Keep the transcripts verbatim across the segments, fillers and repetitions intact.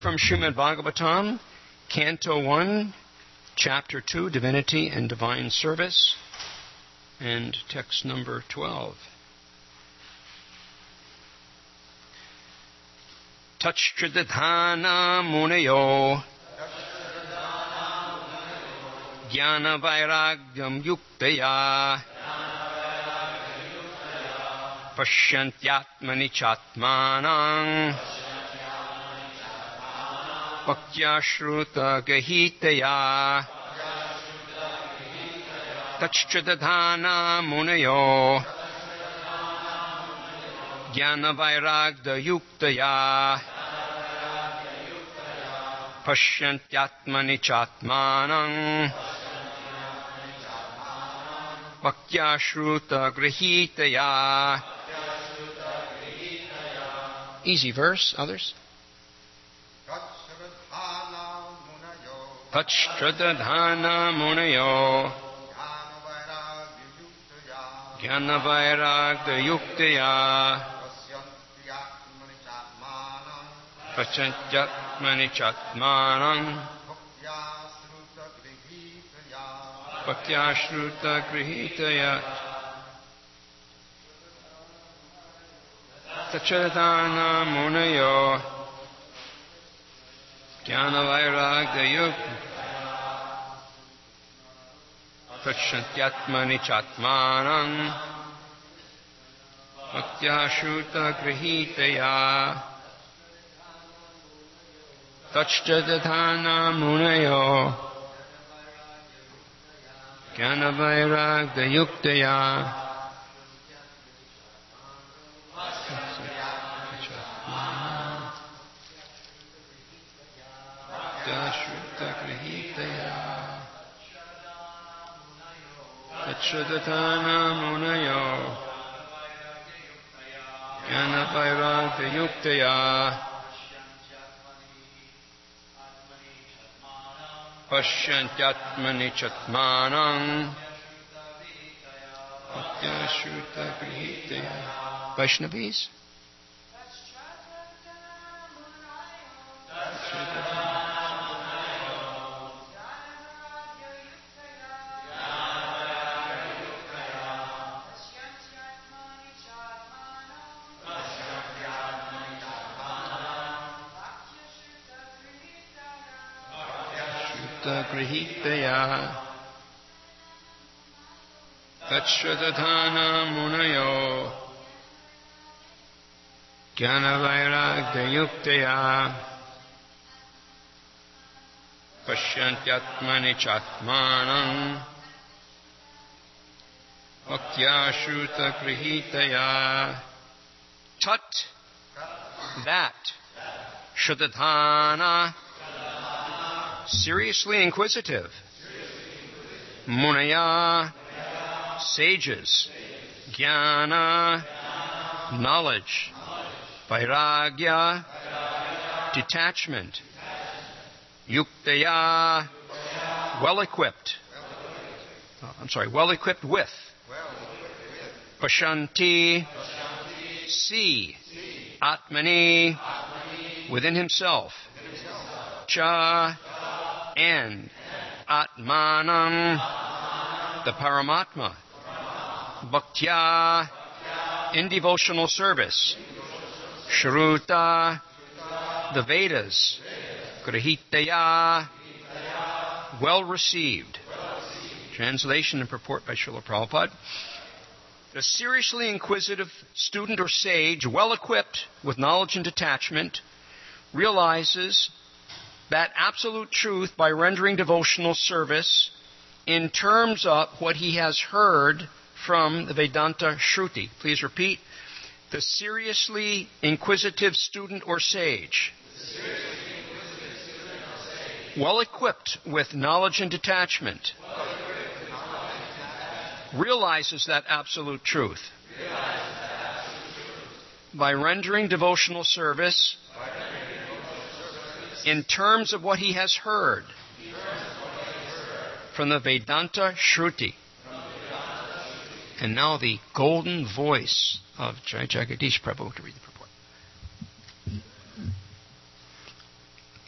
From Srimad Bhagavatam, Canto one, Chapter two, Divinity and Divine Service, and text number twelve. Tachchridhana munayo jnana vairagyam yuktaya pasyantyatmani chatmanam Bhaktya-shruta gahitaya Tachchridhana munayo Jnana vairagya yuktaya Pashyantyatmani chatmanam Bhaktya-shruta grahitaya. Easy verse, others? Tachchridhana munayo Jnana vairagya yuktaya Pachantyatmani chatmanam Bhaktya-shruta grihitaya. Tachchridhana munayo Jnana vairagya yuktaya Pachantyatmani chatmanam Bhaktya-shruta grihitaya. Tachchridhana munayo Jnana vairagya yuktaya Bhaktya-shruta grihitaya. Tachchridhana munayo Jnana vairagya yuktaya Pashyantyatmani chatmanam Bhaktya-shruta grihitaya. Vaishnavis? Grihitaya. Tachchridhana munayo Jnana vairagya yuktaya Pashyantyatmani chatmanam Bhaktya-shruta grihitaya. Tat, that, Shridhana, seriously inquisitive. Munaya, sages. Jnana, knowledge. Vairagya, detachment. Yuktaya, well-equipped. Oh, I'm sorry, well-equipped with. Pashanti, see. Atmani, within himself. Cha, and Atmanam, the Paramatma. Bhaktya, in devotional service. Shruta, the Vedas. Grihitaya, well received. Translation and purport by Srila Prabhupada. A seriously inquisitive student or sage, well equipped with knowledge and detachment, realizes that absolute truth by rendering devotional service in terms of what he has heard from the Vedanta Shruti. Please repeat. The seriously inquisitive student or sage, well equipped with knowledge and detachment, realizes that absolute truth by rendering devotional service in terms of what he has heard from the Vedanta Shruti. And now the golden voice of Jai Jagadish Prabhu to read the purport.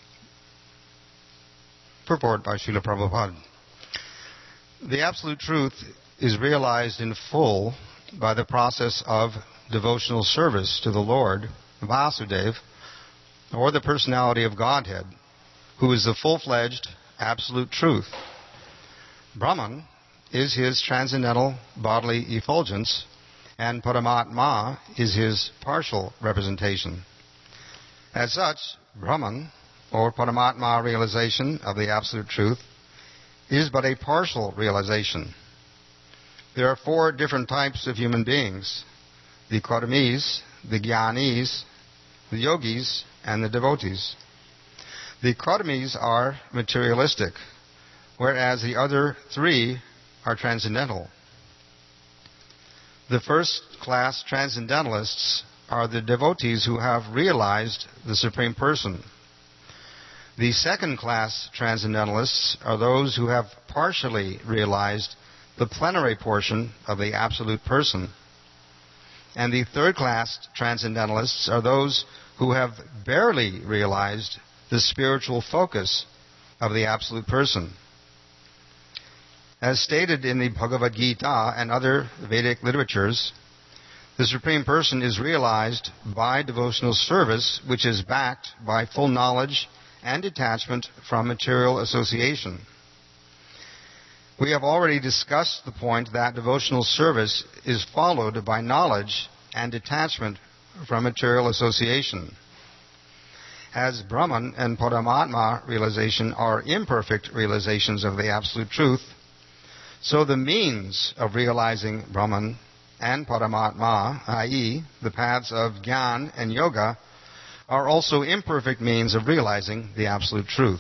Purport by Srila Prabhupada. The Absolute Truth is realized in full by the process of devotional service to the Lord, Vasudeva, or the personality of Godhead, who is the full-fledged Absolute Truth. Brahman is his transcendental bodily effulgence, and Paramatma is his partial representation. As such, Brahman, or Paramatma realization of the Absolute Truth, is but a partial realization. There are four different types of human beings: the Karmis, the Jnanis, the Yogis, and the devotees. The Karmis are materialistic, whereas the other three are transcendental. The first-class transcendentalists are the devotees who have realized the Supreme Person. The second-class transcendentalists are those who have partially realized the plenary portion of the Absolute Person. And the third-class transcendentalists are those who have barely realized the spiritual focus of the Absolute Person. As stated in the Bhagavad Gita and other Vedic literatures, the Supreme Person is realized by devotional service, which is backed by full knowledge and detachment from material association. We have already discussed the point that devotional service is followed by knowledge and detachment from material association. As Brahman and Paramatma realization are imperfect realizations of the Absolute Truth, so the means of realizing Brahman and Paramatma, that is, the paths of Jnana and Yoga, are also imperfect means of realizing the Absolute Truth.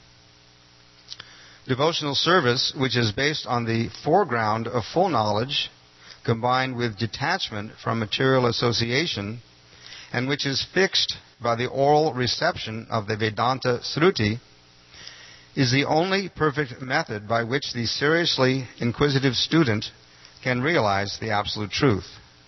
Devotional service, which is based on the foreground of full knowledge, combined with detachment from material association, and which is fixed by the oral reception of the Vedanta Sruti, is the only perfect method by which the seriously inquisitive student can realize the Absolute Truth.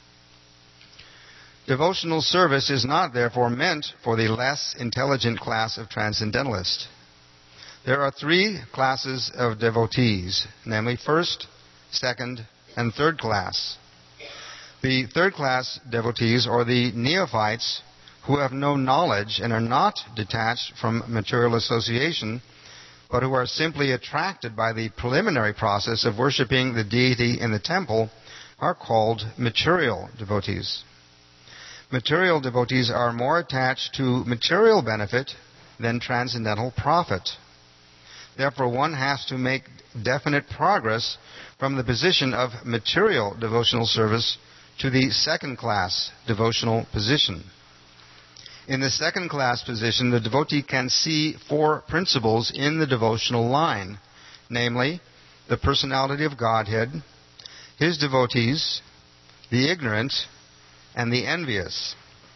Devotional service is not, therefore, meant for the less intelligent class of transcendentalists. There are three classes of devotees, namely first, second, and third class. The third class devotees are the neophytes who have no knowledge and are not detached from material association, but who are simply attracted by the preliminary process of worshipping the deity in the temple, are called material devotees. Material devotees are more attached to material benefit than transcendental profit. Therefore, one has to make definite progress from the position of material devotional service to the second-class devotional position. In the second-class position, the devotee can see four principles in the devotional line, namely, the personality of Godhead, his devotees, the ignorant, and the envious.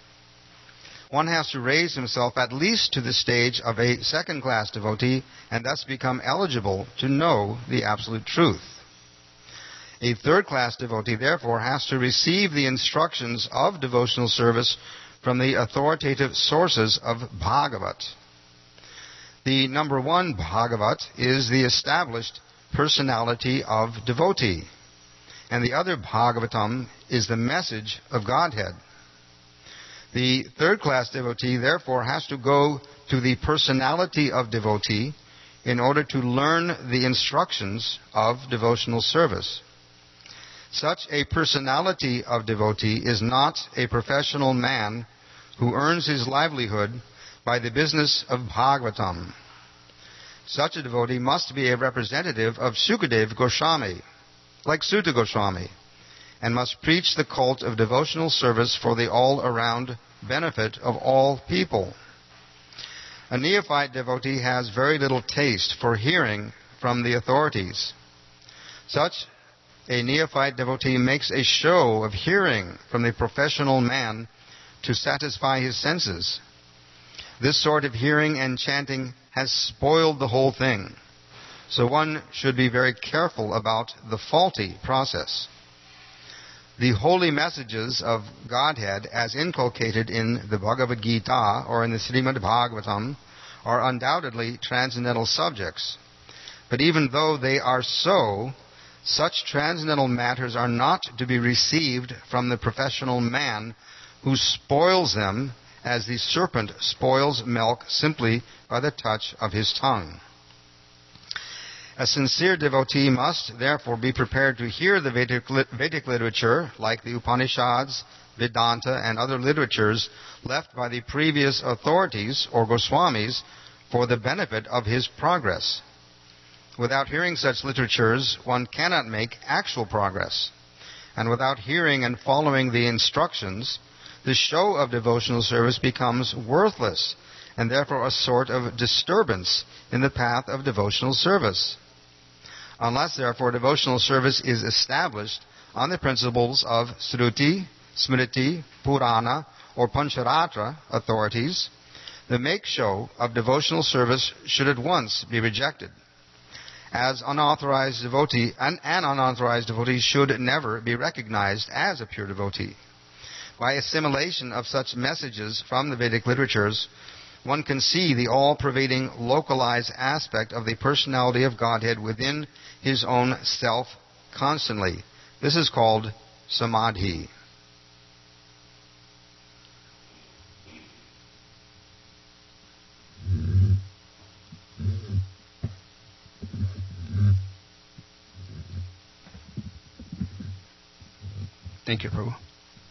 One has to raise himself at least to the stage of a second-class devotee and thus become eligible to know the Absolute Truth. A third-class devotee, therefore, has to receive the instructions of devotional service from the authoritative sources of Bhagavat. The number one Bhagavat is the established personality of devotee, and the other Bhagavatam is the message of Godhead. The third-class devotee, therefore, has to go to the personality of devotee in order to learn the instructions of devotional service. Such a personality of devotee is not a professional man who earns his livelihood by the business of Bhagavatam. Such a devotee must be a representative of Sukadeva Goswami, like Suta Goswami, and must preach the cult of devotional service for the all-around benefit of all people. A neophyte devotee has very little taste for hearing from the authorities. Such a neophyte devotee makes a show of hearing from the professional man to satisfy his senses. This sort of hearing and chanting has spoiled the whole thing. So one should be very careful about the faulty process. The holy messages of Godhead, as inculcated in the Bhagavad Gita or in the Srimad Bhagavatam, are undoubtedly transcendental subjects. But even though they are so, such transcendental matters are not to be received from the professional man who spoils them as the serpent spoils milk simply by the touch of his tongue. A sincere devotee must therefore be prepared to hear the Vedic, Vedic literature, like the Upanishads, Vedanta, and other literatures left by the previous authorities or Goswamis for the benefit of his progress. Without hearing such literatures, one cannot make actual progress. And without hearing and following the instructions, the show of devotional service becomes worthless, and therefore a sort of disturbance in the path of devotional service. Unless, therefore, devotional service is established on the principles of Sruti, Smriti, Purana, or Pancharatra authorities, the make-show of devotional service should at once be rejected. As unauthorized devotee, an, an unauthorized devotee should never be recognized as a pure devotee. By assimilation of such messages from the Vedic literatures, one can see the all-pervading localized aspect of the personality of Godhead within his own self constantly. This is called samadhi. Thank you, Prabhu.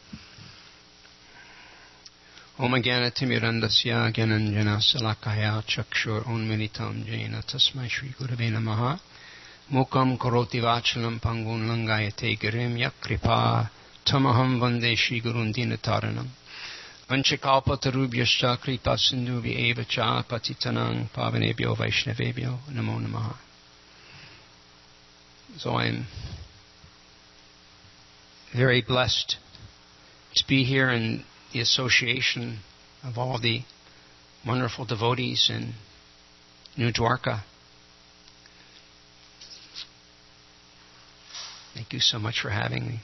Om Jnana Timirandasya Gyananjana Salakaya Chakshur Unmilitam Jena Tasmai Shri Gurave Namaha Mukam Karoti Vachalam Pangun Langayate Girim Yakripa Tamaham Vande Shri Gurundina Taranam Vanchakalpa Tarubhyascha Kripa Sindhuvi Eva Cha Patitanang Pavanebhyo Vaishnavebhyo Namo Namaha. So I'm very blessed to be here in the association of all the wonderful devotees in New Dwarka. Thank you so much for having me.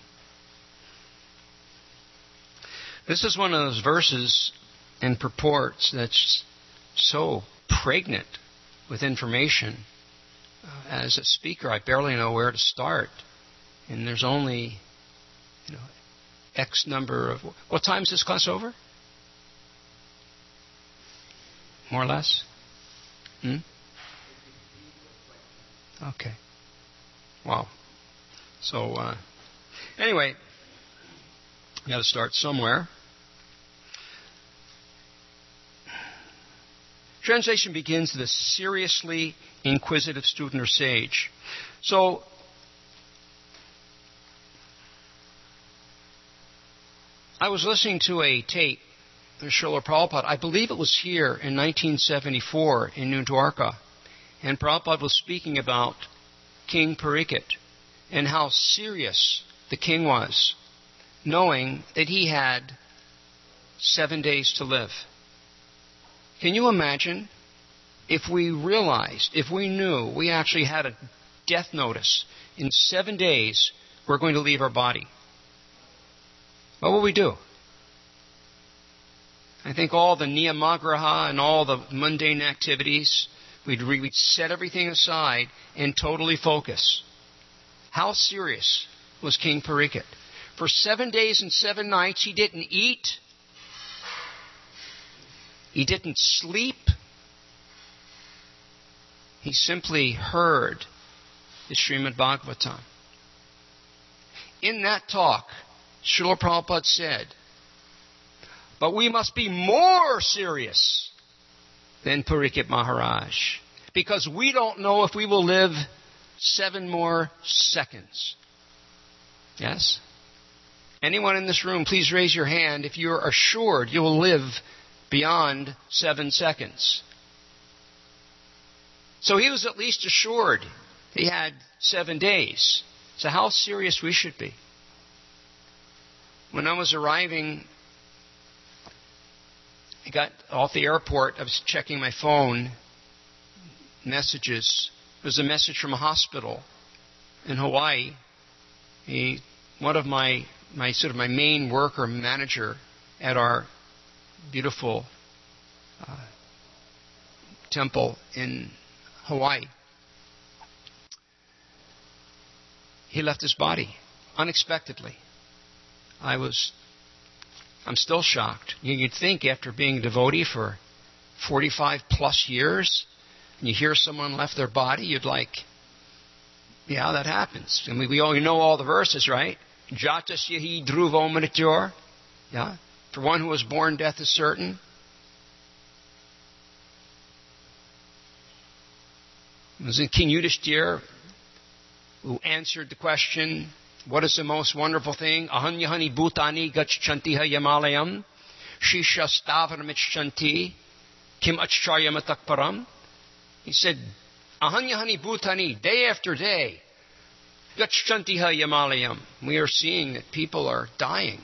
This is one of those verses and purports that's so pregnant with information. Uh, as a speaker, I barely know where to start. And there's only, you know, X number of... What time is this class over? More or less? Hmm? Okay. Wow. So, uh, anyway, you got to start somewhere. Translation begins, the seriously inquisitive student or sage. So, I was listening to a tape of Srila Prabhupada. I believe it was here in nineteen seventy-four in New Dwarka. And Prabhupada was speaking about King Parikshit and how serious the king was, knowing that he had seven days to live. Can you imagine if we realized, if we knew we actually had a death notice, in seven days we're going to leave our body? What will we do? I think all the niyamagraha and all the mundane activities, we'd, we'd set everything aside and totally focus. How serious was King Parikshit? For seven days and seven nights he didn't eat. He didn't sleep. He simply heard the Srimad Bhagavatam. In that talk, Srila Prabhupada said, but we must be more serious than Parikshit Maharaj, because we don't know if we will live seven more seconds. Yes? Anyone in this room, please raise your hand if you're assured you will live beyond seven seconds. So he was at least assured he had seven days. So how serious we should be. When I was arriving, I got off the airport, I was checking my phone, messages. There was a message from a hospital in Hawaii. He, one of my, my sort of my main worker manager at our beautiful uh, temple in Hawaii. He left his body unexpectedly. I was, I'm still shocked. You'd think after being a devotee for forty-five plus years, and you hear someone left their body, you'd like, yeah, that happens. And we, we all you know all the verses, right? Jatasyahi dhruvo mrityur. Yeah. For one who was born, death is certain. It was in King Yudhishthira who answered the question, what is the most wonderful thing? Ahanyahani bhutani gachantiha yamalayam shisha stavramichanti kim acharyamatakaparam. He said, Ahanyahani bhutani, day after day, gachantiha yamalayam. We are seeing that people are dying.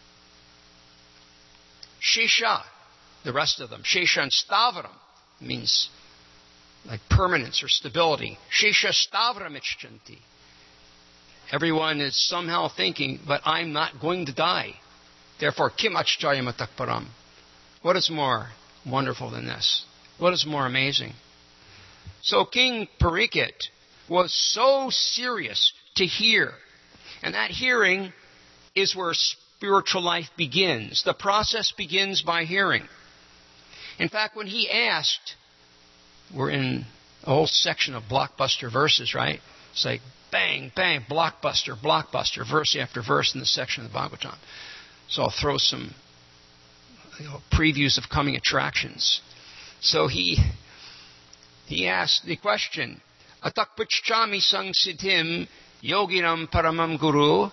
Shisha, the rest of them. Shesha and stavram means like permanence or stability. Shesha stavramichanti. Everyone is somehow thinking, but I'm not going to die. Therefore, kim acharyamatakaparam. What is more wonderful than this? What is more amazing? So King Parikshit was so serious to hear. And that hearing is where spiritual life begins. The process begins by hearing. In fact, when he asked, we're in a whole section of blockbuster verses, right? It's like bang, bang, blockbuster, blockbuster, verse after verse in this section of the Bhagavatam. So I'll throw some you know, previews of coming attractions. So he he asked the question, Atakpachchami sangsiddhim yoginam paramam guru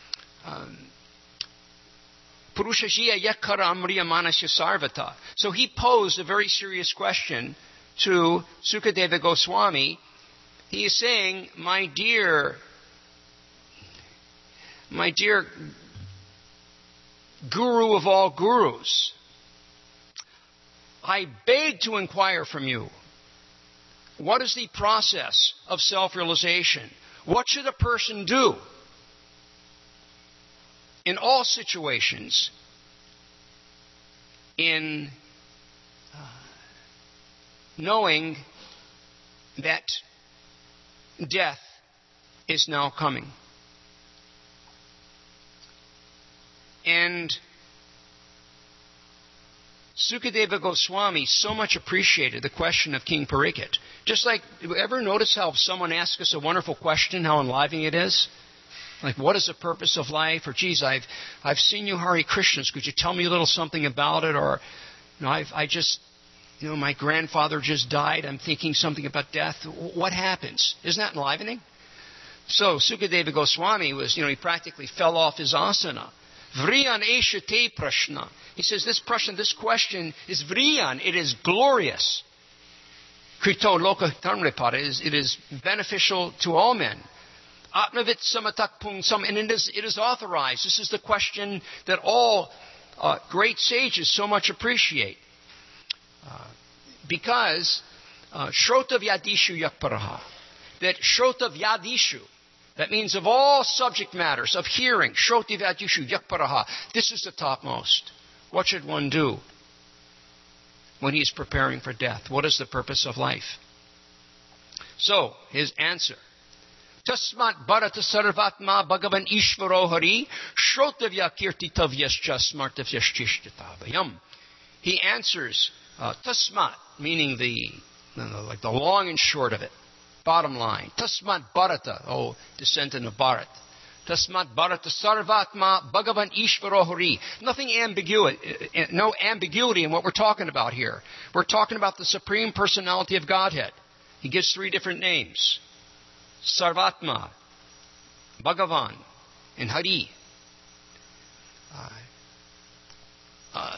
Purushajiya yakkara amriya manasya sarvata. So he posed a very serious question to Sukadeva Goswami. He is saying, my dear, my dear guru of all gurus, I beg to inquire from you, what is the process of self-realization? What should a person do in all situations in uh, knowing that death is now coming? And Sukadeva Goswami so much appreciated the question of King Parikshit. Just like, ever notice how if someone asks us a wonderful question, how enlivening it is? Like, what is the purpose of life? Or, geez, I've I've seen you Hare Krishnas. Could you tell me a little something about it? Or, you know, I've I just, you know, my grandfather just died. I'm thinking something about death. What happens? Isn't that enlivening? So Sukadeva Goswami was, you know, he practically fell off his asana. Vriyan eshate prashna. He says this prashna, this question is vriyan. It is glorious. Krito loka dharmripada. It is beneficial to all men. Atmavit samatak pungsam. And it is, it is authorized. This is the question that all uh, great sages so much appreciate. Uh, because uh, Shrota Vyadishu Yakparaha. That Shrota Vyadishu. That means of all subject matters, of hearing, Shroti Vyadishu Yakparaha. This is the topmost. What should one do when he's preparing for death? What is the purpose of life? So, his answer. Tasmat bharata sarvatma bhagavan ishvaro hari shrotavya kirtitavyascha smartavyaschishtitavayam. He answers, uh, tasmat, meaning the, like the long and short of it. Bottom line. Tasmat bharata, oh, descendant of Bharat. Tasmat bharata sarvatma bhagavan ishvaro hari. Nothing ambiguity, no ambiguity in what we're talking about here. We're talking about the Supreme Personality of Godhead. He gives three different names. Sarvatma, Bhagavan, and Hari. Uh, uh,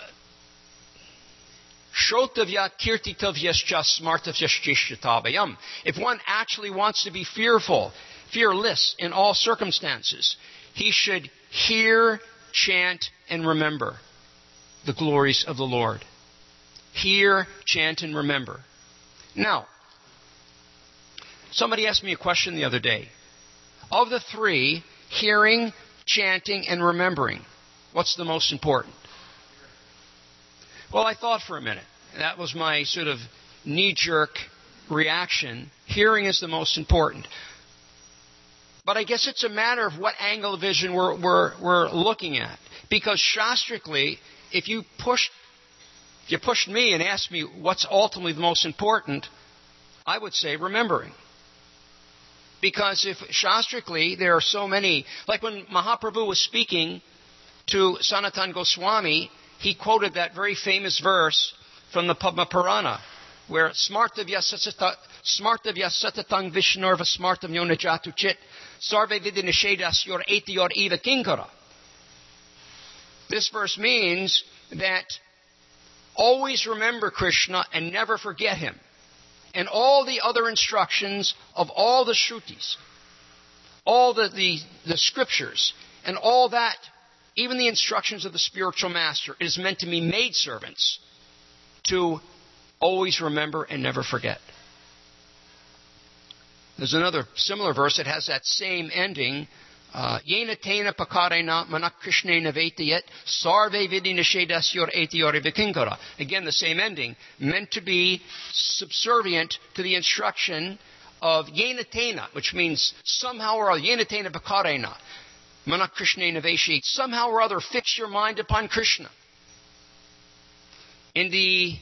Shrotavya kirtitavyascha smartavyaschishtatabayam. If one actually wants to be fearful, fearless in all circumstances, he should hear, chant, and remember the glories of the Lord. Hear, chant, and remember. Now, somebody asked me a question the other day. Of the three, hearing, chanting, and remembering, what's the most important? Well, I thought for a minute. That was my sort of knee-jerk reaction, hearing is the most important. But I guess it's a matter of what angle of vision we're, we're, we're looking at. Because shastrically, if you push, if you pushed me and asked me what's ultimately the most important, I would say remembering. Because if shastrically there are so many, like when Mahaprabhu was speaking to Sanatana Goswami, he quoted that very famous verse from the Padma Purana, where smartavya satatang vishnurva smartam yonajatu chit sarve vidinashedas yor eti yor eva kinkara. This verse means that always remember Krishna and never forget him. And all the other instructions of all the Shrutis, all the, the, the scriptures, and all that, even the instructions of the spiritual master, is meant to be maidservants to always remember and never forget. There's another similar verse that has that same ending. Yena tena pakarena manak krishnena vetayet sarve vidinashedas yor eti yor vikinkara. Again, the same ending, meant to be subservient to the instruction of yena tena, which means somehow or other, yena tena pakarena manak krishnena vetayet. Somehow or other, fix your mind upon Krishna. In the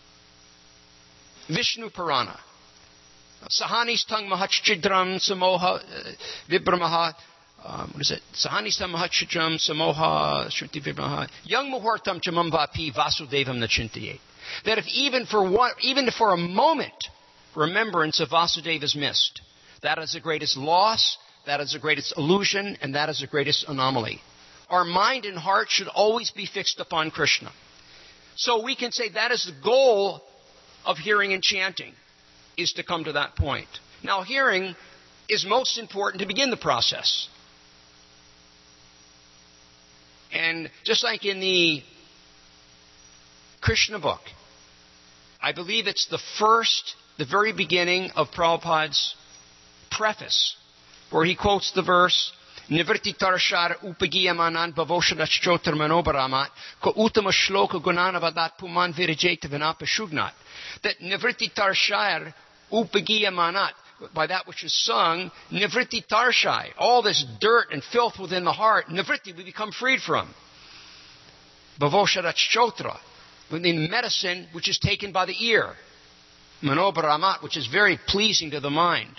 Vishnu Purana, Sahanishtang mahachchidram samoha vibramaha. Um, what is it? Sahanistam mahachchidram samoha shruti vibramaha. Yang muhurtam chamam vapi vasudevam nachintayet. That if even for one, even for a moment, remembrance of Vasudeva is missed, that is the greatest loss, that is the greatest illusion, and that is the greatest anomaly. Our mind and heart should always be fixed upon Krishna. So we can say that is the goal of hearing and chanting, is to come to that point. Now, hearing is most important to begin the process. And just like in the Krishna book, I believe it's the first, the very beginning of Prabhupada's preface, where he quotes the verse, Nivriti tarashar upagiyamanan bhavoshanashchotar manobaramat ko utama shloka gunanavadat puman virijeta vinapashugnat. That Nivriti tarashar upagiyamanat, by that which is sung, Nivriti tarshai, all this dirt and filth within the heart, Nivriti, we become freed from. Bhavoshanashchotra, the medicine which is taken by the ear. Manobaramat, which is very pleasing to the mind.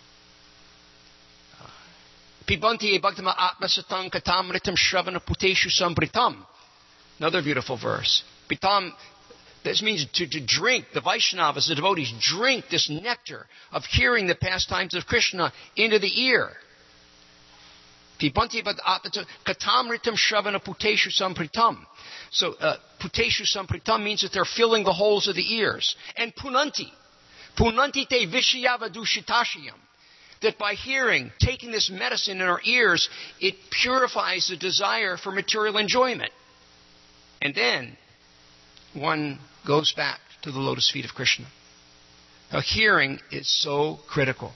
Pibanti bhaktama atmasatang katamritam shravana puteshu sambritam. Another beautiful verse. Pitam, this means to, to drink. The Vaishnavas, the devotees, drink this nectar of hearing the pastimes of Krishna into the ear. Pibanti atmasatang katamritam shravana puteshu sambritam. So, uh, puteshu sambritam means that they're filling the holes of the ears. And punanti. Punanti te vishayavadushitashiyam. That by hearing, taking this medicine in our ears, it purifies the desire for material enjoyment. And then one goes back to the lotus feet of Krishna. Now, hearing is so critical.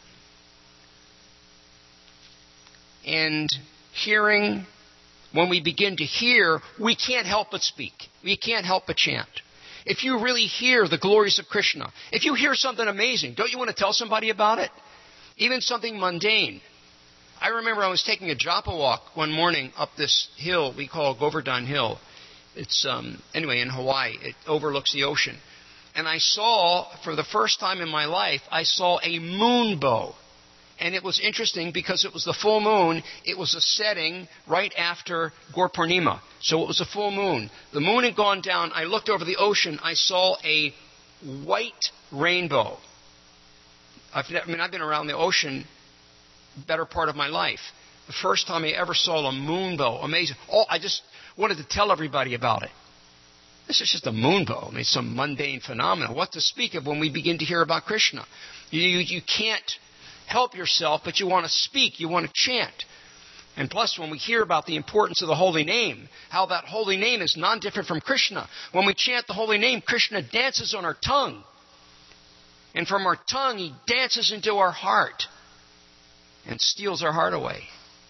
And hearing, when we begin to hear, we can't help but speak. We can't help but chant. If you really hear the glories of Krishna, if you hear something amazing, don't you want to tell somebody about it? Even something mundane. I remember I was taking a japa walk one morning up this hill we call Govardhan Hill. It's, um, anyway, in Hawaii. It overlooks the ocean. And I saw, for the first time in my life, I saw a moon bow. And it was interesting because it was the full moon. It was a setting right after Gaur Purnima. So it was a full moon. The moon had gone down. I looked over the ocean. I saw a white rainbow. I've, I mean, I've been around the ocean better part of my life. The first time I ever saw a moonbow, amazing. Oh, I just wanted to tell everybody about it. This is just a moonbow. I mean, some mundane phenomenon. What to speak of when we begin to hear about Krishna? You, you, you can't help yourself, but you want to speak. You want to chant. And plus, when we hear about the importance of the holy name, how that holy name is non-different from Krishna. When we chant the holy name, Krishna dances on our tongue. And from our tongue, he dances into our heart and steals our heart away.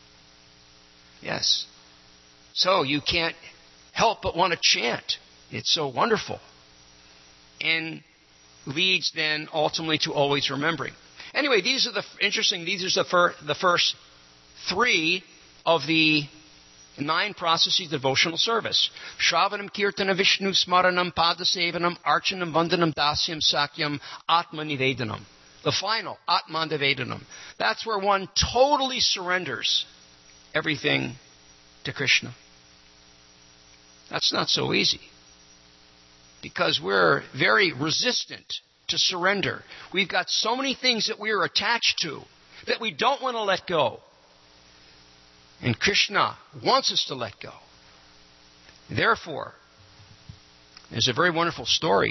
Yes. So you can't help but want to chant. It's so wonderful. And leads then ultimately to always remembering. Anyway, these are the interesting, these are the, fir, the first three of the nine processes of devotional service. Shravanam, Kirtanam, Vishnu, Smaranam, Padasevanam, Archanam, Vandanam, Dasyam, Sakyam, Atma Nivedanam. The final, Atma Nivedanam. That's where one totally surrenders everything to Krishna. That's not so easy, because we're very resistant to surrender. We've got so many things that we are attached to that we don't want to let go. And Krishna wants us to let go. Therefore, there's a very wonderful story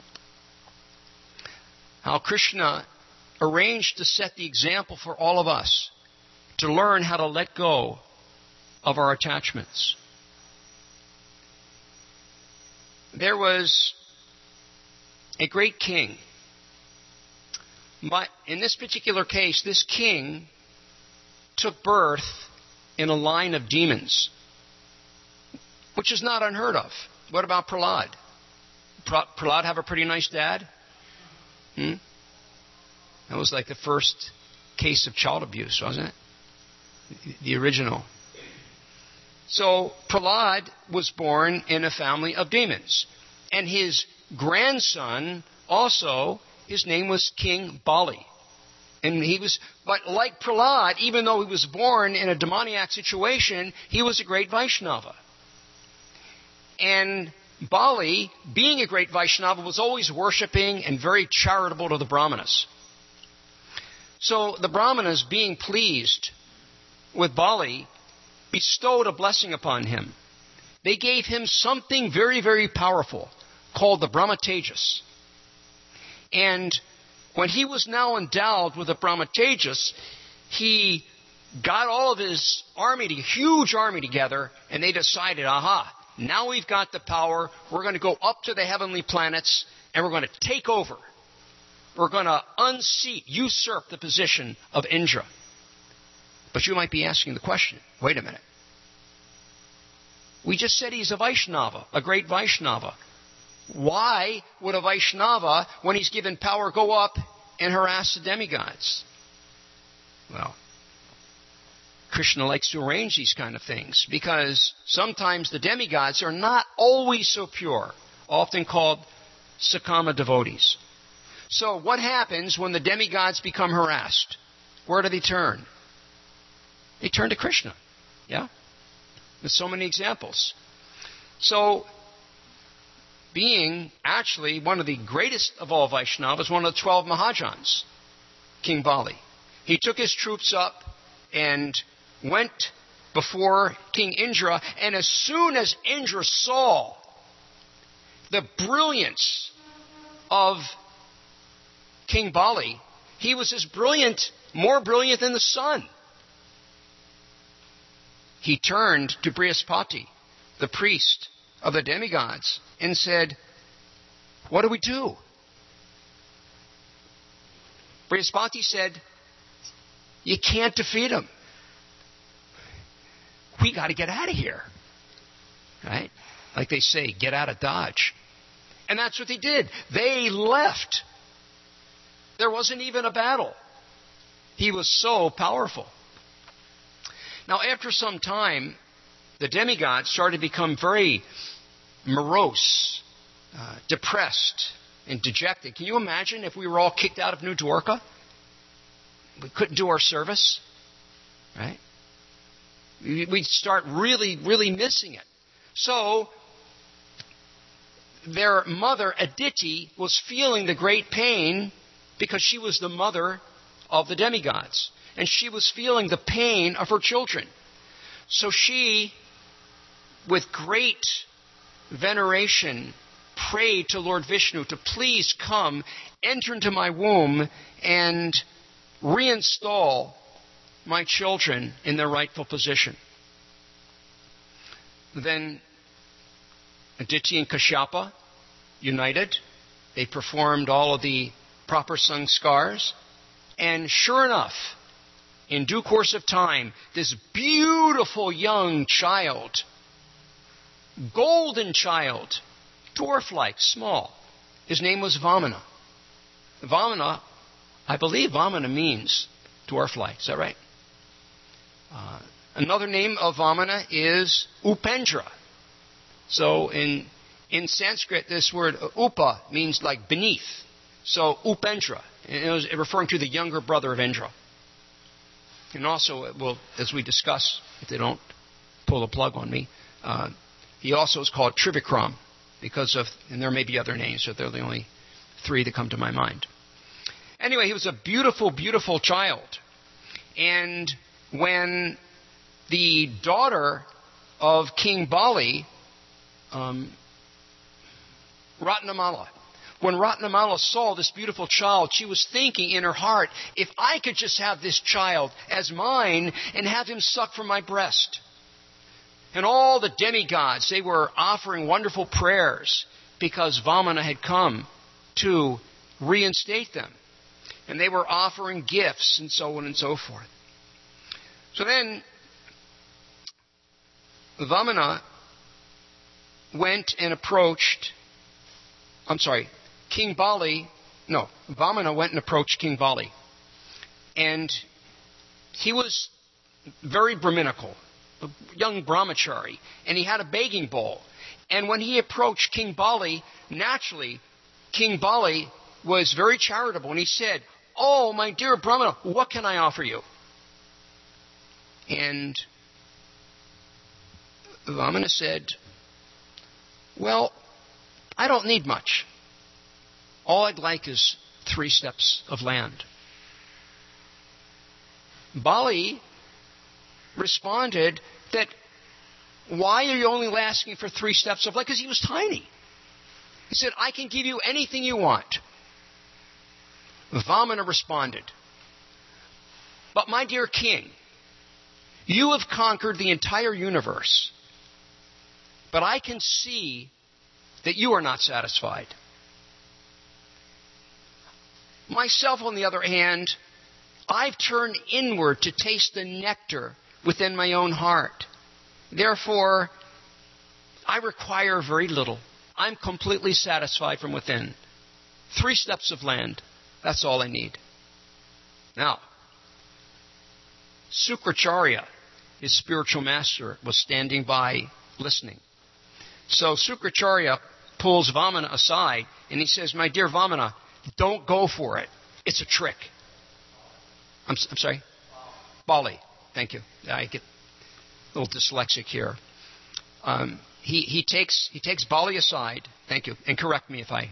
how Krishna arranged to set the example for all of us to learn how to let go of our attachments. There was a great king. But in this particular case, this king took birth in a line of demons, which is not unheard of. What about Prahlad? Prahlad have a pretty nice dad? Hmm? That was like the first case of child abuse, wasn't it? The original. So Prahlad was born in a family of demons. And his grandson also, his name was King Bali. And he was, but like Prahlad, even though he was born in a demoniac situation, he was a great Vaishnava. And Bali, being a great Vaishnava, was always worshiping and very charitable to the Brahmanas. So the Brahmanas, being pleased with Bali, bestowed a blessing upon him. They gave him something very, very powerful called the Brahma Tejas. And when he was now endowed with the Brahma Tejas, he got all of his army, a huge army together, and they decided, aha, now we've got the power. We're going to go up to the heavenly planets, and we're going to take over. We're going to unseat, usurp the position of Indra. But you might be asking the question, wait a minute. We just said he's a Vaishnava, a great Vaishnava. Why would a Vaishnava, when he's given power, go up and harass the demigods? Well, Krishna likes to arrange these kind of things, because sometimes the demigods are not always so pure, often called Sakama devotees. So what happens when the demigods become harassed? Where do they turn? They turn to Krishna. Yeah? There's so many examples. So, being actually one of the greatest of all Vaishnavas, one of the twelve Mahajans, King Bali, he took his troops up and went before King Indra, and as soon as Indra saw the brilliance of King Bali, he was as brilliant, more brilliant than the sun. He turned to Brihaspati, the priest of the demigods, and said, what do we do? Brihaspati said, you can't defeat him. We got to get out of here. Right? Like they say, get out of Dodge. And that's what they did. They left. There wasn't even a battle. He was so powerful. Now, after some time, the demigods started to become very morose, uh, depressed, and dejected. Can you imagine if we were all kicked out of New Dwarka? We couldn't do our service, right? We'd start really, really missing it. So, their mother, Aditi, was feeling the great pain because she was the mother of the demigods. And she was feeling the pain of her children. So she, with great veneration, prayed to Lord Vishnu to please come, enter into my womb, and reinstall my children in their rightful position. Then Aditi and Kashyapa united. They performed all of the proper sanskars. And sure enough, in due course of time, this beautiful young child, golden child, dwarf-like, small, his name was Vamana. Vamana, I believe Vamana means dwarf-like. Is that right? Uh, another name of Vamana is Upendra. So in in Sanskrit, this word upa means like beneath. So Upendra, it was referring to the younger brother of Indra. And also, it will, as we discuss, if they don't pull the plug on me, uh, he also is called Trivikram because of, and there may be other names, but they're the only three that come to my mind. Anyway, he was a beautiful, beautiful child. And when the daughter of King Bali, um, Ratnamala, when Ratnamala saw this beautiful child, she was thinking in her heart, if I could just have this child as mine and have him suck from my breast. And all the demigods, they were offering wonderful prayers because Vamana had come to reinstate them. And they were offering gifts and so on and so forth. So then, Vamana went and approached, I'm sorry, King Bali, no, Vamana went and approached King Bali. And he was very Brahminical, a young brahmachari, and he had a begging bowl. And when he approached King Bali, naturally, King Bali was very charitable, and he said, "Oh, my dear Brahmana, what can I offer you?" And Vamana said, "Well, I don't need much. All I'd like is three steps of land." Bali responded that, "Why are you only asking for three steps of land?" Because he was tiny. He said, "I can give you anything you want." Vamana responded, "But my dear king, you have conquered the entire universe, but I can see that you are not satisfied. Myself, on the other hand, I've turned inward to taste the nectar within my own heart. Therefore, I require very little. I'm completely satisfied from within. Three steps of land, that's all I need." Now, Sukracharya, his spiritual master, was standing by listening. So Sukracharya pulls Vamana aside and he says, "My dear Vamana, don't go for it. It's a trick." I'm, I'm sorry? Bali. Thank you. I get a little dyslexic here. Um, he, he takes he takes Bali aside. Thank you. And correct me if I...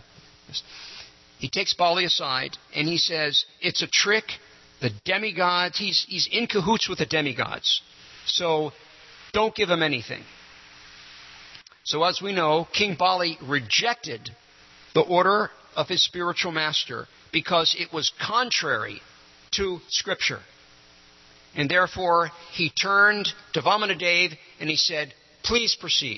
He takes Bali aside and he says, "It's a trick. The demigods, he's, he's in cahoots with the demigods. So don't give him anything." So as we know, King Bali rejected the order of his spiritual master because it was contrary to Scripture. And therefore, he turned to Vamanadev and he said, "Please proceed."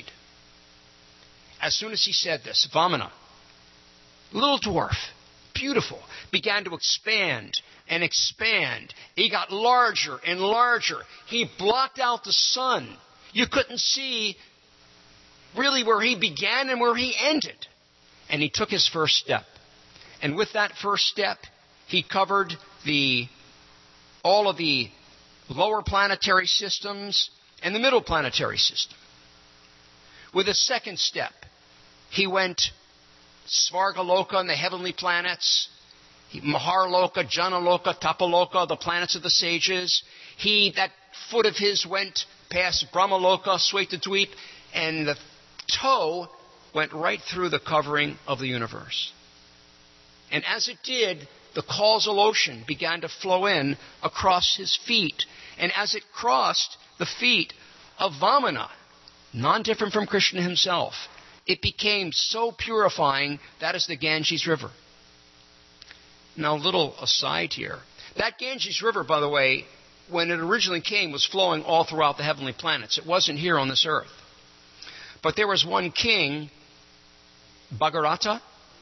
As soon as he said this, Vamana, little dwarf, beautiful, began to expand and expand. He got larger and larger. He blocked out the sun. You couldn't see really where he began and where he ended. And he took his first step. And with that first step, he covered the all of the lower planetary systems and the middle planetary system. With his second step, he went Svargaloka and the heavenly planets, Maharloka, Janaloka, Tapaloka, the planets of the sages. He, that foot of his went past Brahmaloka, Svetadweep, and the toe went right through the covering of the universe. And as it did, the causal ocean began to flow in across his feet. And as it crossed the feet of Vamana, non-different from Krishna himself, it became so purifying, that is the Ganges River. Now, a little aside here. That Ganges River, by the way, when it originally came, was flowing all throughout the heavenly planets. It wasn't here on this earth. But there was one king, Bhagirata?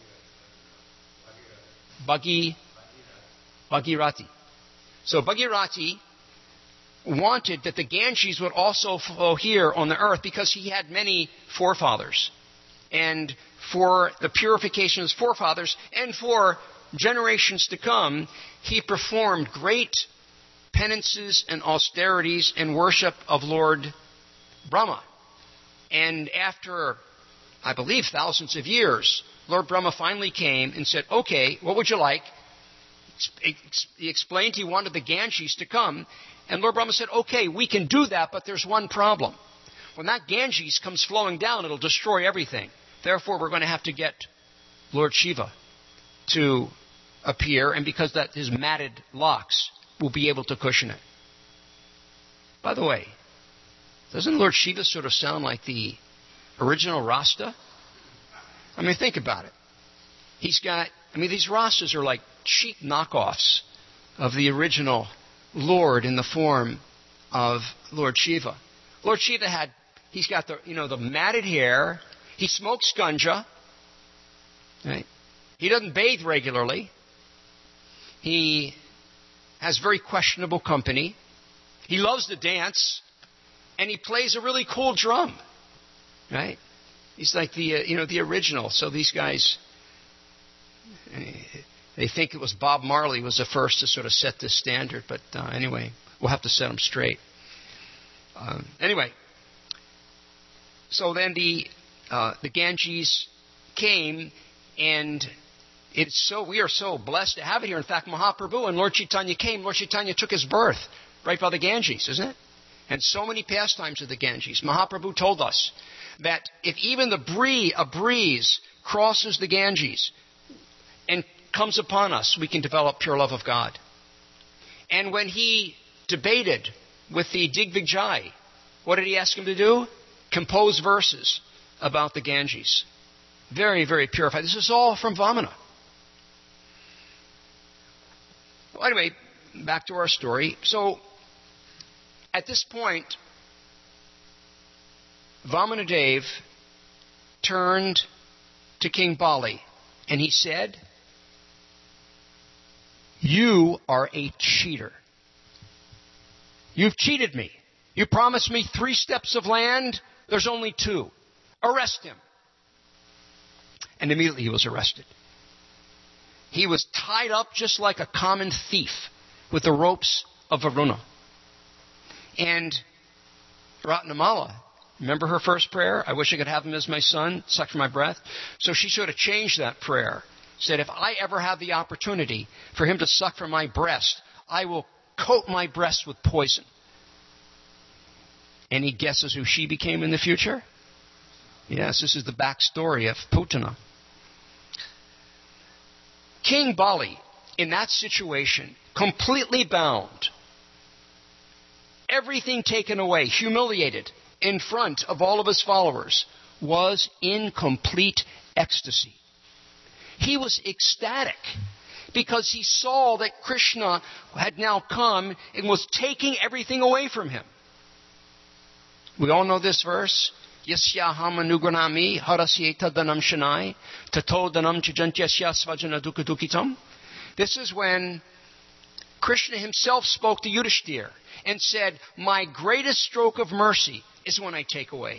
Bhagi, Bhagirati. So Bhagirati wanted that the Ganges would also flow here on the earth because he had many forefathers. And for the purification of his forefathers and for generations to come, he performed great penances and austerities and worship of Lord Brahma. And after, I believe, thousands of years, Lord Brahma finally came and said, okay, what would you like? He explained he wanted the Ganges to come. And Lord Brahma said, okay, we can do that, but there's one problem. When that Ganges comes flowing down, it'll destroy everything. Therefore, we're going to have to get Lord Shiva to appear, and because that his matted locks will be able to cushion it. By the way, doesn't Lord Shiva sort of sound like the original Rasta? I mean, think about it. He's got, I mean, these Rastas are like cheap knockoffs of the original Lord in the form of Lord Shiva. Lord Shiva had, he's got the, you know, the matted hair. He smokes ganja. Right? He doesn't bathe regularly. He has very questionable company. He loves to dance. And he plays a really cool drum. Right? He's like the, uh, you know, the original. So these guys, they think it was Bob Marley was the first to sort of set this standard. But uh, anyway, we'll have to set them straight. Um, anyway, so then the uh, the Ganges came, and it's so we are so blessed to have it here. In fact, Mahaprabhu and Lord Chaitanya came. Lord Chaitanya took his birth right by the Ganges, isn't it? And so many pastimes of the Ganges. Mahaprabhu told us that if even the breeze, a breeze crosses the Ganges and comes upon us, we can develop pure love of God. And when he debated with the Digvijay, what did he ask him to do? Compose verses about the Ganges. Very, very purified. This is all from Vamana. Well, anyway, back to our story. So, at this point, Vamanadev turned to King Bali and he said, "You are a cheater. You've cheated me. You promised me three steps of land. There's only two. Arrest him." And immediately he was arrested. He was tied up just like a common thief with the ropes of Varuna. And Ratnamala, remember her first prayer? I wish I could have him as my son, suck from my breath. So she sort of changed that prayer. Said, if I ever have the opportunity for him to suck from my breast, I will coat my breast with poison. Any guesses who she became in the future? Yes, this is the backstory of Putana. King Bali, in that situation, completely bound, everything taken away, humiliated in front of all of his followers, was in complete ecstasy. He was ecstatic because he saw that Krishna had now come and was taking everything away from him. We all know this verse. Yasyaham anugunami harasyeta danam shanai tato danam chijantyasya svajana dukadukitam. This is when Krishna himself spoke to Yudhishthir and said, my greatest stroke of mercy is when I take away.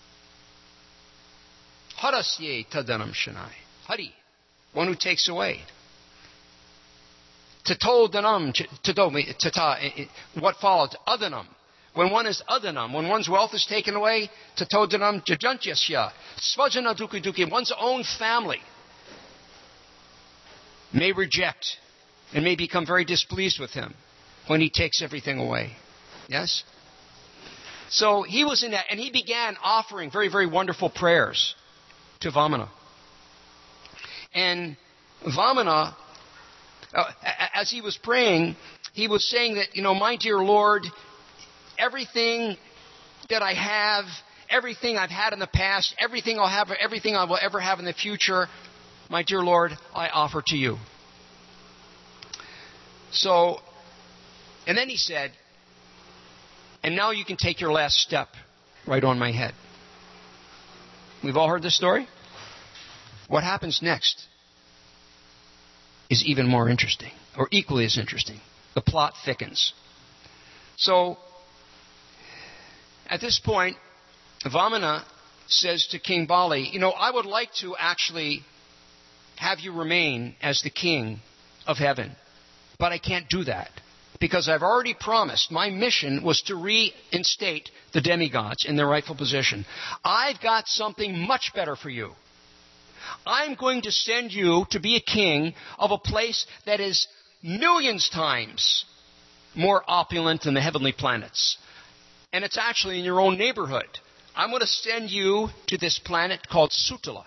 Harasyeta danam shanai. Hari, one who takes away. Tato danam, tata, what followed? Adanam. When one is adanam, when one's wealth is taken away, tato danam jajantyasya, svajana duki duki, one's own family may reject and may become very displeased with him when he takes everything away. Yes? So he was in that, and he began offering very, very wonderful prayers to Vamana. And Vamana, uh, as he was praying, he was saying that, you know, my dear Lord, everything that I have, everything I've had in the past, everything I'll have, everything I will ever have in the future, my dear Lord, I offer to you. So, and then he said, and now you can take your last step right on my head. We've all heard this story. What happens next is even more interesting, or equally as interesting. The plot thickens. So, at this point, Vamana says to King Bali, you know, I would like to actually have you remain as the king of heaven. But I can't do that, because I've already promised. My mission was to reinstate the demigods in their rightful position. I've got something much better for you. I'm going to send you to be a king of a place that is millions times more opulent than the heavenly planets. And it's actually in your own neighborhood. I'm going to send you to this planet called Sutala.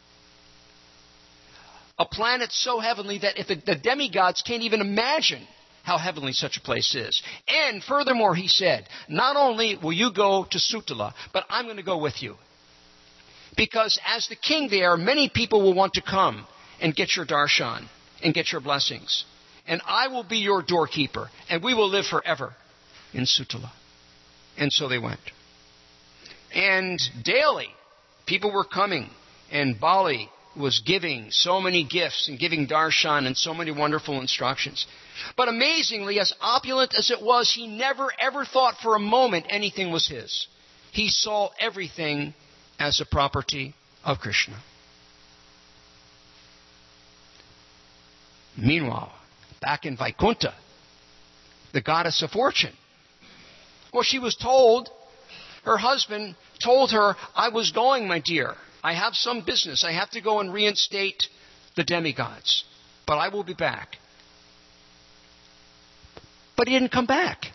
A planet so heavenly that if the, the demigods can't even imagine how heavenly such a place is. And furthermore, he said, not only will you go to Sutala, but I'm going to go with you. Because as the king there, many people will want to come and get your darshan and get your blessings. And I will be your doorkeeper, and we will live forever in Sutala. And so they went. And daily, people were coming, and Bali was giving so many gifts and giving darshan and so many wonderful instructions. But amazingly, as opulent as it was, he never ever thought for a moment anything was his. He saw everything as a property of Krishna. Meanwhile, back in Vaikuntha, the goddess of fortune, well, she was told, her husband told her, I was going, my dear. I have some business. I have to go and reinstate the demigods. But I will be back. But he didn't come back.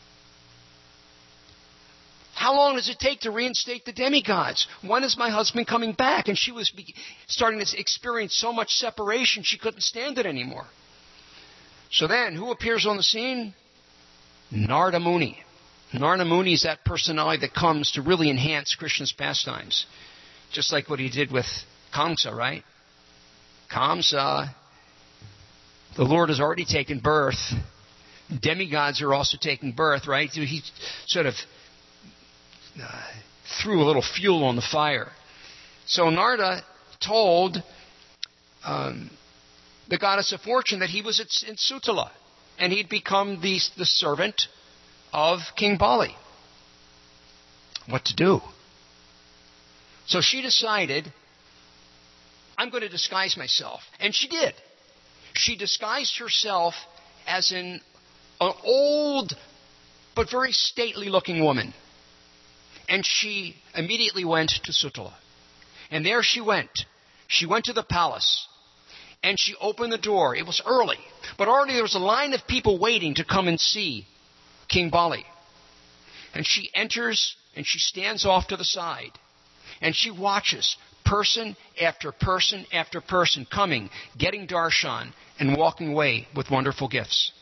How long does it take to reinstate the demigods? When is my husband coming back? And she was starting to experience so much separation, she couldn't stand it anymore. So then, who appears on the scene? Narada Muni. Narada Muni is that personality that comes to really enhance Krishna's pastimes. Just like what he did with Kamsa, right? Kamsa, the Lord has already taken birth. Demigods are also taking birth, right? He sort of uh, threw a little fuel on the fire. So Narada told um, the goddess of fortune that he was in Sutala, and he'd become the, the servant of King Bali. What to do? So she decided, I'm going to disguise myself. And she did. She disguised herself as an, an old but very stately looking woman. And she immediately went to Sutala. And there she went. She went to the palace. And she opened the door. It was early. But already there was a line of people waiting to come and see King Bali. And she enters and she stands off to the side. And she watches person after person after person coming, getting darshan, and walking away with wonderful gifts.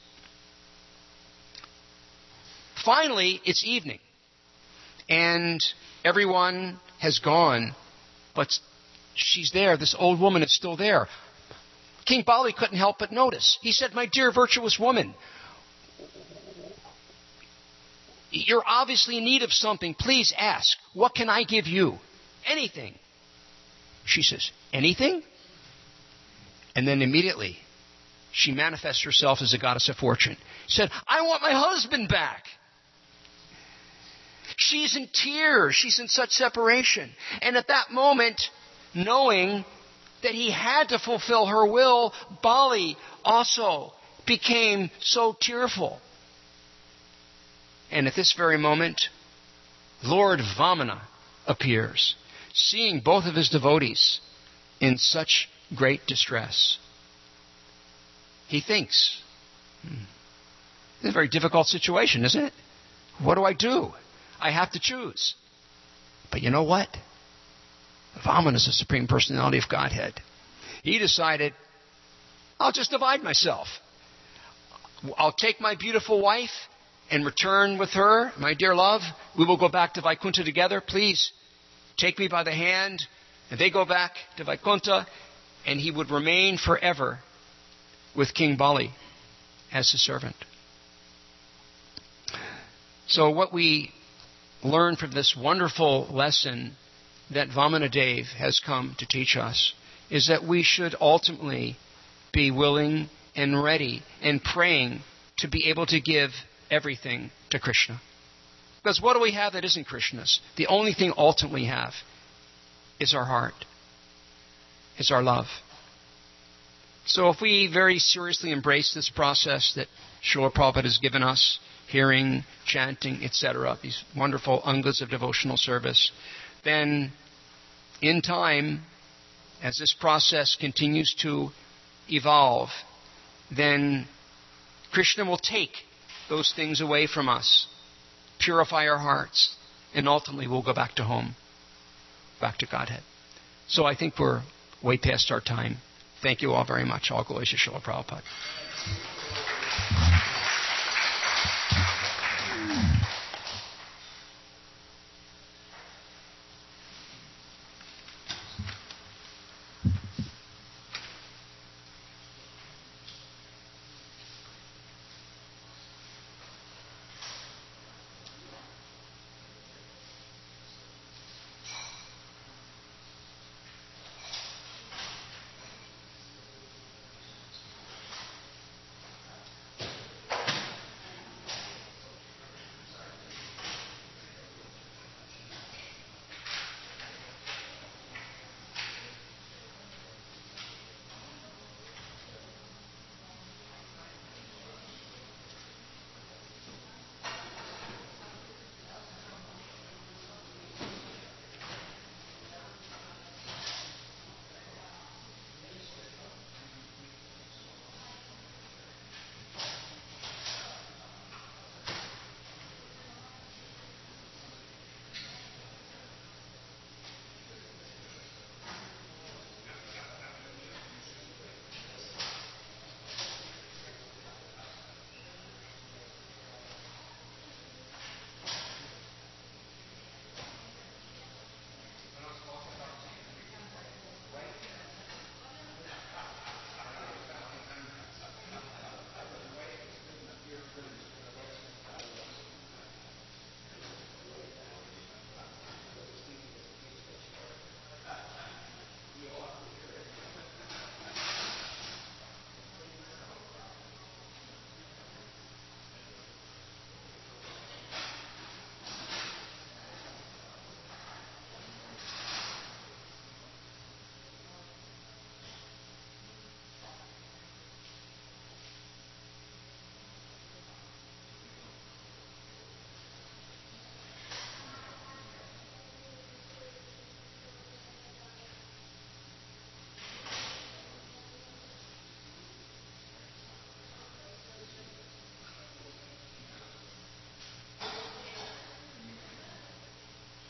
Finally, it's evening. And everyone has gone, but she's there. This old woman is still there. King Bali couldn't help but notice. He said, my dear virtuous woman, you're obviously in need of something. Please ask. What can I give you? Anything. She says, anything? And then immediately, she manifests herself as a goddess of fortune. She said, I want my husband back. She's in tears. She's in such separation. And at that moment, knowing that he had to fulfill her will, Bali also became so tearful. And at this very moment, Lord Vamana appears, seeing both of his devotees in such great distress. He thinks, hmm, it's a very difficult situation, isn't it? What do I do? I have to choose. But you know what? Vamana is the Supreme Personality of Godhead. He decided, I'll just divide myself. I'll take my beautiful wife and return with her, my dear love. We will go back to Vaikuntha together. Please take me by the hand. And they go back to Vaikuntha, and he would remain forever with King Bali as his servant. So what we learn from this wonderful lesson that Vamanadev has come to teach us is that we should ultimately be willing and ready and praying to be able to give everything to Krishna. Because what do we have that isn't Krishna's? The only thing ultimately we have is our heart, is our love. So if we very seriously embrace this process that Srila Prabhupada has given us, hearing, chanting, et cetera, these wonderful angas of devotional service, then in time, as this process continues to evolve, then Krishna will take those things away from us, purify our hearts, and ultimately we'll go back to home, back to Godhead. So I think we're way past our time. Thank you all very much. All glories to Srila Prabhupada.